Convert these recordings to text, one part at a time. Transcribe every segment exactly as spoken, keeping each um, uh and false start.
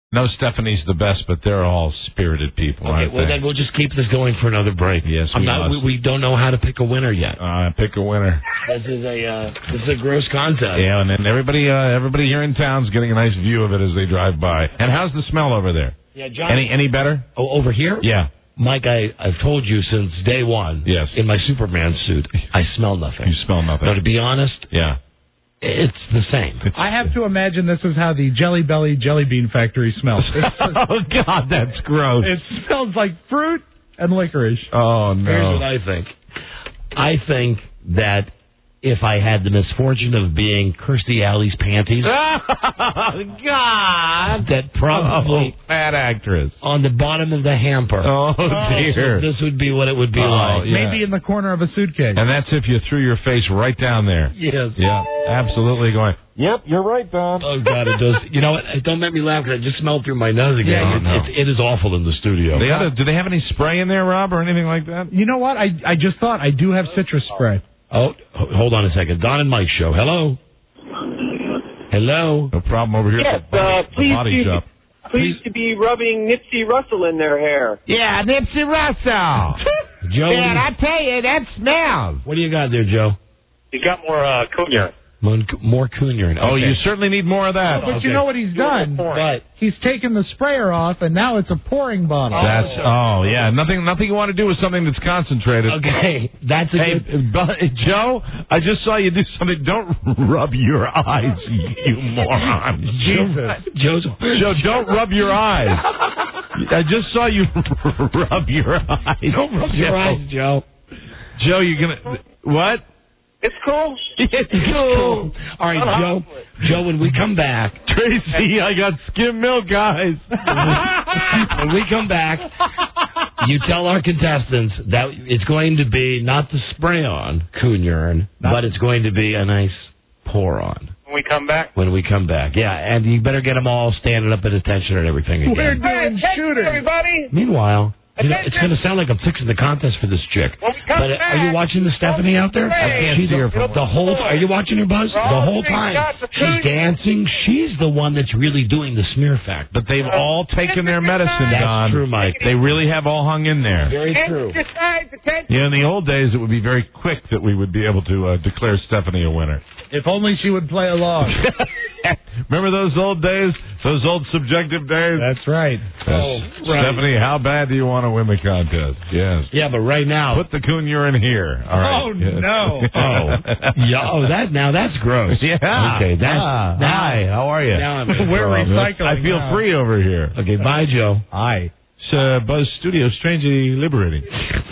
No, Stephanie's the best, but they're all spirited people. Okay, well, they? then we'll just keep this going for another break. Yes, I'm we not, must. we, we don't know how to pick a winner yet. Uh, pick a winner. This is a uh, this is a gross contest. Yeah, and then everybody, uh, everybody here in town's getting a nice view of it as they drive by. And how's the smell over there? Yeah, John. Any any better? Oh, over here? Yeah. Mike, I, I've told you since day one. Yes. In my Superman suit, I smell nothing. You smell nothing. No, to be honest, Yeah. it's the same. It's, I have to imagine this is how the Jelly Belly Jelly Bean Factory smells. oh God, that's gross. It smells like fruit and licorice. Oh no. Here's what I think. I think that if I had the misfortune of being Kirstie Alley's panties, Oh God. that probably Oh, fat actress. on the bottom of the hamper. Oh dear. This would be what it would be Oh, like. yeah. Maybe in the corner of a suitcase. And that's if you threw your face right down there. Yes. Yeah, absolutely going. Yep, you're right, Don. Oh God, it does. You know what? Don't make me laugh because I just smelled through my nose again. Yeah, It- no. it's- it is awful in the studio. They oughta, do they have any spray in there, Rob, or anything like that? You know what? I I just thought I do have citrus spray. Oh, h- hold on a second. Don and Mike show. Hello. Hello. No problem over here. Yes, at the body, uh, the please body do- shop. Pleased to be rubbing Nipsey Russell in their hair. Yeah, Nipsey Russell. Joe. Man, I tell you, that smells. What do you got there, Joe? You got more uh, cognac. Mon- More coon urine. Oh, Okay. you certainly need more of that. But you know what he's done? But He's taken the sprayer off, and now it's a pouring bottle. That's oh yeah, nothing nothing you want to do with something that's concentrated. okay, that's a Hey, good. but, Joe, I just saw you do something. Don't rub your eyes, you moron. Jesus. Joe's. Joe, don't rub your eyes. I just saw you rub your eyes. Don't rub your Joe. eyes, Joe. Joe, you're gonna what? It's cool. It's Cool. All right, Joe. Joe, when we come back, Tracy, I got skim milk, guys. when we come back, you tell our contestants that it's going to be not the spray on coon urine, but it's going to be a nice pour on When we come back. when we come back. Yeah, and you better get them all standing up at attention and everything again. We're doing shooting. Everybody. Meanwhile, you know, it's going to sound like I'm fixing the contest for this chick. When we come But uh, are you back, watching the Stephanie out there? I can't She's see her the, from- the whole. Are you watching her, Buzz? The whole time she's dancing. She's the one that's really doing the smear fact. But they've all taken their medicine, That's Don. true, Mike. They really have all hung in there. Very true. Yeah, in the old days, it would be very quick that we would be able to uh, declare Stephanie a winner. If only she would play along. Remember those old days? Those old subjective days? That's right. Oh, right. Stephanie, how bad do you want to win the contest? Yes. Yeah, but right now. Put the coon urine here. All right. Oh, no. Oh, yeah. Oh, that now that's gross. Yeah. Okay. That's Ah, now, hi, how are you? Now I'm We're recycling I feel now. free over here. Okay. Bye, Joe. Aye. It's uh, Buzz Studio, strangely liberating.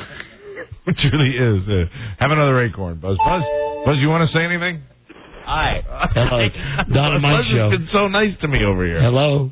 It really is. Uh, have another acorn, Buzz. Buzz, Buzz, you want to say anything? Hi. Hello. Don and Mike Buzz show. has been so nice to me over here. Hello.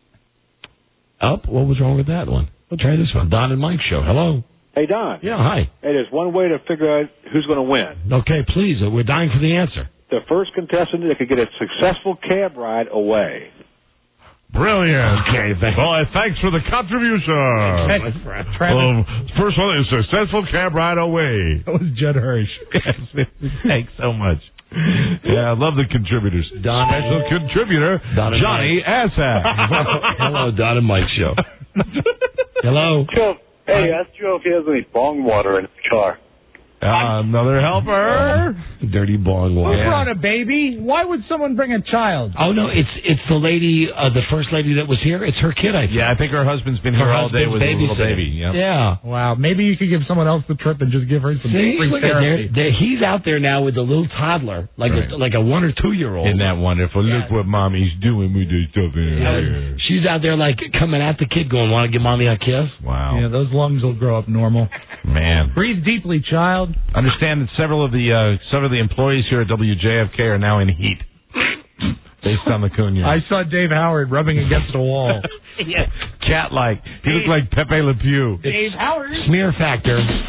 Up. What was wrong with that one? We'll try this one. Don and Mike show. Hello. Hey, Don. Yeah. Hi. Hey, there's one way to figure out who's going to win. Okay. Please. uh, We're dying for the answer. The first contestant that could get a successful cab ride away. Brilliant. Okay, thank- Well, thanks for the contribution. My friend. Um, first one is successful cab ride away. That was Judd Hirsch. Yes, thanks so much. Yeah, I love the contributors. Don- Special contributor, Don and Johnny Asshat. Hello, Don and Mike show. Hello. Joe, hey, ask Joe if he has any bong water in his car. Uh, another helper. Dirty bong Who water. brought a baby? Why would someone bring a child? Oh no, it's it's the lady, uh, the first lady that was here. It's her kid, I think. Yeah, I think her husband's been here Her all day husband's with a little babysitting. baby. Yep. Yeah. Wow, maybe you could give someone else the trip and just give her some See, free look at there, therapy. there. He's out there now with a little toddler, like Right. a, like a one or two year old. Isn't that wonderful? Look what mommy's doing with this stuff in here. She's out there like coming at the kid, going, "Want to give mommy a kiss?" Wow. Yeah, those lungs will grow up normal. Man. Breathe deeply, child. Understand that several of the uh, several of the employees here at W J F K are now in heat. Based on the coon urine. I saw Dave Howard rubbing against a wall. Cat-like. He looked like Pepe Le Pew. Dave Howard. Smear factor.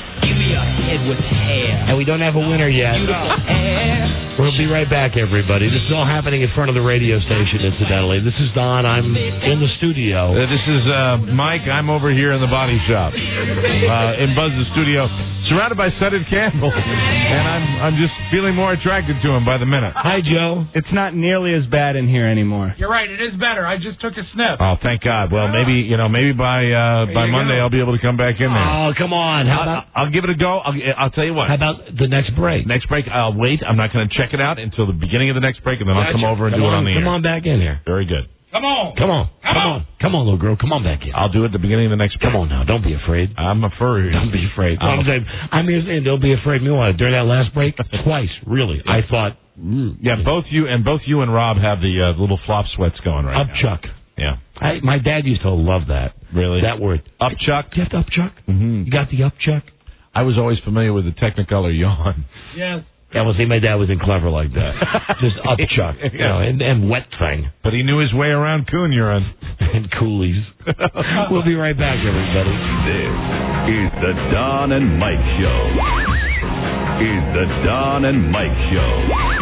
your head with hair. And we don't have a winner yet. Beautiful hair. We'll be right back, everybody. This is all happening in front of the radio station, incidentally. This is Don. I'm in the studio. Uh, this is uh, Mike. I'm over here in the body shop. Uh, in Buzz's studio, surrounded by scented candles. And I'm I'm just feeling more attracted to him by the minute. Hi, Joe. It's not nearly as bad in here anymore. You're right. It is better. I just took a sniff. Oh, thank God. Well, maybe, you know, maybe by uh, by Monday go. I'll be able to come back in there. Oh, come on. How about, I'll, I'll give it a go. I'll, I'll tell you what. how about the next break? Next break, I'll wait. I'm not going to check it out until the beginning of the next break, and then I'll come over and come do on, it on the Come air. on back in here. Very good. Come on. Come on. Come, Come on. on. Come on, little girl. Come on back in. I'll do it at the beginning of the next break. Come on now. Don't be afraid. I'm a furry. Don't be afraid. I'm I'm, saying, I'm here saying don't be afraid. Meanwhile, during that last break, twice, really, I thought, mm, Yeah, both you and both you and Rob have the uh, little flop sweats going right now. upchuck. Yeah. I, my dad used to love that. Really? That word. Upchuck? Do you have to upchuck? Mm-hmm. You got the upchuck? I was always familiar with the Technicolor yawn. Yes. Yeah, well, see, my dad wasn't clever like that. Just upchuck, you know, and, and wet thing. But he knew his way around coon urine. And coolies. We'll be right back, everybody. This is the Don and Mike Show. Is the Don and Mike Show.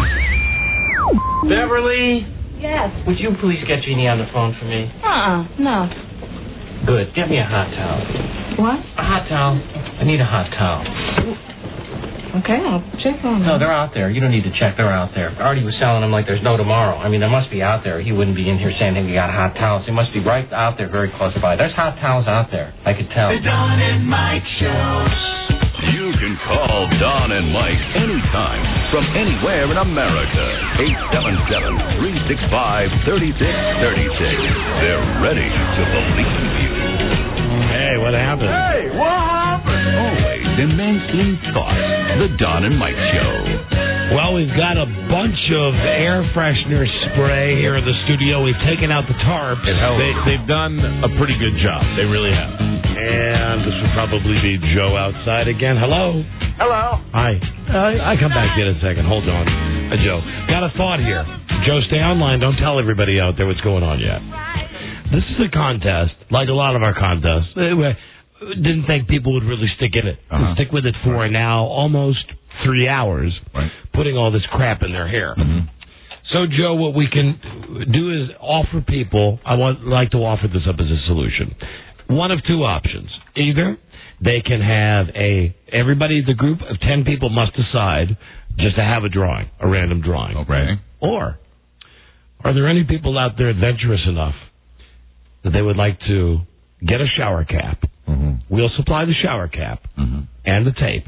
Beverly, Yes. would you please get Jeannie on the phone for me? Uh-uh. No. Good. Get me a hot towel. What? A hot towel. I need a hot towel. Okay, I'll check on No, them. they're out there. You don't need to check. They're out there. Artie was selling them like there's no tomorrow. I mean, they must be out there. He wouldn't be in here saying he got hot towels. They must be right out there, very close by. There's hot towels out there. I could tell. The Don and Mike Show. You can call Don and Mike anytime from anywhere in America. eight seven seven, three six five, three six three six. They're ready to believe you. Hey, what happened? Hey, what happened? Always immense in thought. The Don and Mike Show. Well, we've got a bunch of air freshener spray here in the studio. We've taken out the tarps. They, they've done a pretty good job. They really have. And this will probably be Joe outside again. Hello. Hello. Hi. Uh, I come back in a second. Hold on. Uh, Joe. Got a thought here. Joe, stay online. Don't tell everybody out there what's going on yet. This is a contest, like a lot of our contests. Uh, we didn't think people would really stick in it. Uh-huh. Stick with it for right. now almost three hours, right. putting all this crap in their hair. Mm-hmm. So, Joe, what we can do is offer people, I would like to offer this up as a solution. One of two options. Either they can have a, everybody, the group of ten people must decide just to have a drawing, a random drawing. Okay. Or are there any people out there adventurous enough that they would like to get a shower cap? Mm-hmm. We'll supply the shower cap mm-hmm. and the tape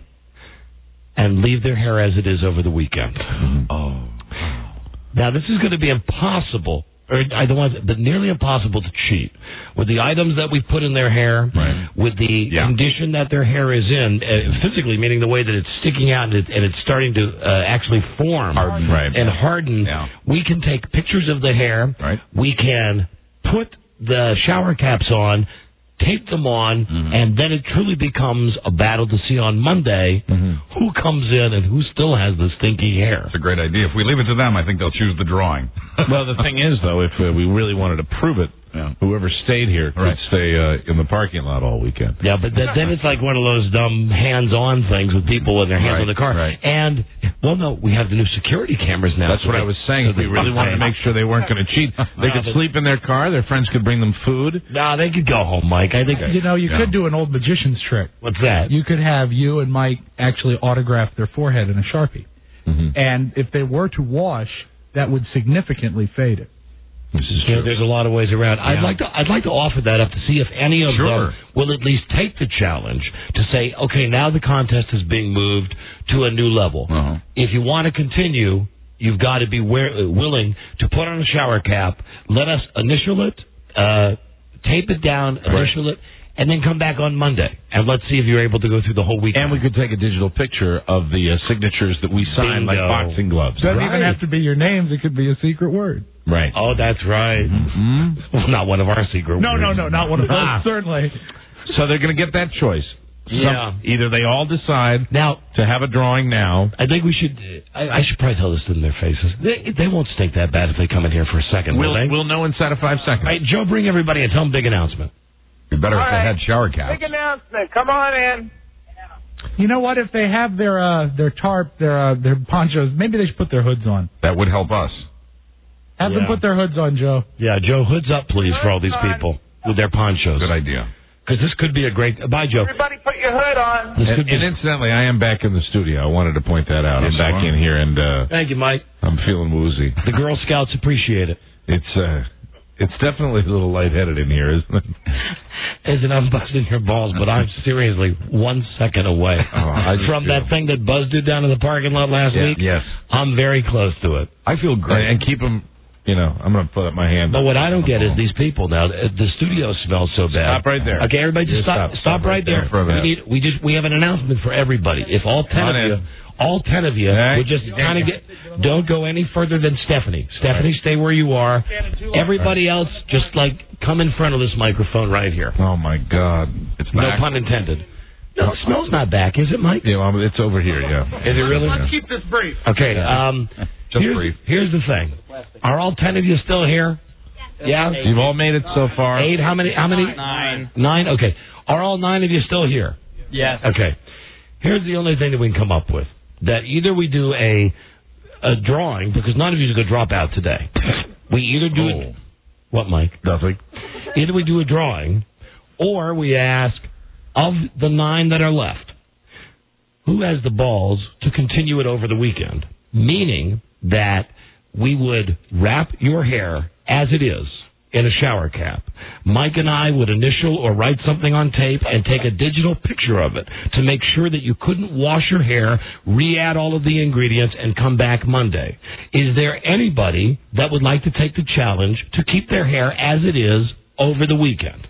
and leave their hair as it is over the weekend. Mm-hmm. Oh. Now, this is going to be impossible, or I don't want, but nearly impossible to cheat with the items that we put in their hair, right. with the yeah. condition that their hair is in, uh, physically, meaning the way that it's sticking out and, it, and it's starting to uh, actually form harden. Right. and harden. Yeah. We can take pictures of the hair. Right. We can put the shower caps on, tape them on, mm-hmm. and then it truly becomes a battle to see on Monday mm-hmm. who comes in and who still has the stinky hair. It's a great idea. If we leave it to them, I think they'll choose the drawing. Well, the thing is, though, if uh, we really wanted to prove it, yeah. whoever stayed here could right. stay uh, in the parking lot all weekend. Yeah, but th- then it's like one of those dumb hands-on things with people with their hands right, on the car. Right. And, well, no, we have the new security cameras now. That's so what they, I was saying. If we really wanted to make sure they weren't going to cheat, they no, could sleep in their car. Their friends could bring them food. No, nah, they could go home, Mike. I think You know, you yeah. could do an old magician's trick. What's that? You could have you and Mike actually autograph their forehead in a Sharpie. Mm-hmm. And if they were to wash, that would significantly fade it. This is you know, there's a lot of ways around. Yeah. I'd like to I'd like to offer that up to see if any of sure. them will at least take the challenge to say, okay, now the contest is being moved to a new level. Uh-huh. If you want to continue, you've got to be wear, uh, willing to put on a shower cap, let us initial it, uh, tape it down, initial right. it, and then come back on Monday. And let's see if you're able to go through the whole weekend. And we could take a digital picture of the uh, signatures that we sign, Bingo. like boxing gloves. Doesn't Right. even have to be your names. It could be a secret word. Right. Oh, that's right. Mm-hmm. Well, not one of our secret No, words. no, no, not one of those, Ah. certainly. So they're going to get that choice. Some, Yeah. Either they all decide Now, to have a drawing now. I think we should. I, I should probably tell this in their faces. They, they won't stink that bad if they come in here for a second. We'll, will they? we'll know inside of five seconds. All right, Joe, bring everybody and tell them big announcement. It'd be better All if they right. had shower caps. Big announcement. Come on in. You know what? If they have their uh, their tarp, their uh, their ponchos, maybe they should put their hoods on. That would help us. Have Yeah. them put their hoods on, Joe. Yeah, Joe, hoods up, please, for all these people with their ponchos. Good idea. Because this could be a great... Bye, Joe. Everybody put your hood on. This And, could be... and incidentally, I am back in the studio. I wanted to point that out. I'm Yes, back you are. in here, and uh, Thank you, Mike. I'm feeling woozy. The Girl Scouts appreciate it. It's uh, it's definitely a little lightheaded in here, isn't it? Isn't I'm busting your balls, but I'm seriously one second away Oh, I just from feel- that thing that Buzz did down in the parking lot last Yeah, week. yes. I'm very close to it. I feel great. And keep them, you know, I'm going to put up my hand. But what I don't get is these people now. The studio smells so bad. Stop right there. Okay, everybody, just Just stop. stop. Stop, Stop right right there there. for a we minute. need. We just. We have an announcement for everybody. If all ten Come of on you, in. all ten of you, Hey. would just kind of get. Don't go any further than Stephanie. Stephanie, stay where you are. Everybody else, just like come in front of this microphone right here. Oh, my God. It's No back. pun intended. No, it smells not back, is it, Mike? Yeah, well, it's over here, yeah. Is it really? Let's keep this brief. Okay. Um, Just here's, brief. here's the thing. Are all ten of you still here? Yeah. You've all made it so far. Eight. How many? How many? Nine. Nine. Okay. Are all nine of you still here? Yes. Okay. Here's the only thing that we can come up with. That either we do a a drawing, because none of you is going to drop out today. We either do Oh. it. What, Mike? Nothing. Either we do a drawing, or we ask, of the nine that are left, who has the balls to continue it over the weekend? Meaning that we would wrap your hair as it is in a shower cap. Mike and I would initial or write something on tape and take a digital picture of it to make sure that you couldn't wash your hair, re-add all of the ingredients, and come back Monday. Is there anybody that would like to take the challenge to keep their hair as it is over the weekend?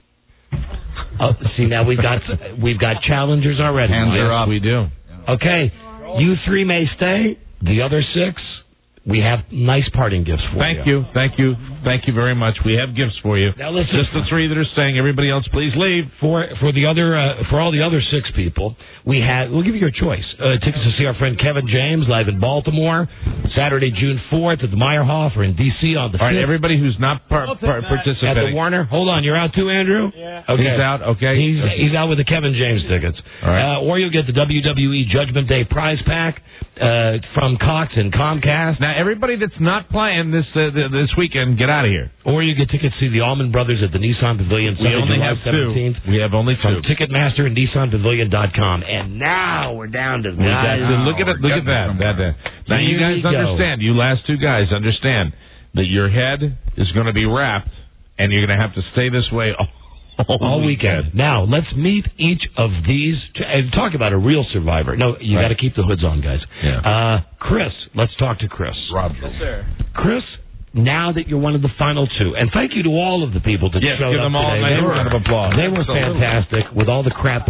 Oh, see, now we've got we've got challengers already. Hands Mike. are up. We do. Okay, you three may stay. The other six, we have nice parting gifts for Thank you. Thank you. Thank you very much. We have gifts for you. Now listen, Just the three that are staying. Everybody else, please leave. for for the other uh, for all the other six people, we had we'll give you a choice. Uh, tickets to see our friend Kevin James live in Baltimore, Saturday, June fourth at the Meyerhoff, or in D C on the All right, fifth everybody who's not par- par- at the participating. Warner. Hold on, you're out too, Andrew. Yeah. Okay. He's out, okay. He's he's out with the Kevin James tickets. All right. Uh, or you'll get the W W E Judgment Day prize pack uh, from Cox and Comcast. Now, everybody that's not playing this uh, th- this weekend, get out of here. Or you get tickets to the Allman Brothers at the Nissan Pavilion We Sunday, only July have seventeenth. two. We have only From two. Ticketmaster and Nissan Pavilion dot com. And now we're down to We got- guys. look at it. Look at that. that, that. Now, you Here guys we go. understand. You last two guys understand that your head is going to be wrapped, and you're going to have to stay this way all, all weekend. Now, let's meet each of these. And talk about a real survivor. No, you Right. got to keep the hoods on, guys. Yeah. Uh, Chris, let's talk to Chris. Rob. Yes, sir. Chris, now that you're one of the final two, and thank you to all of the people that Yes, showed give up them all today. a nice They were- round of applause. They were Absolutely. fantastic with all the crap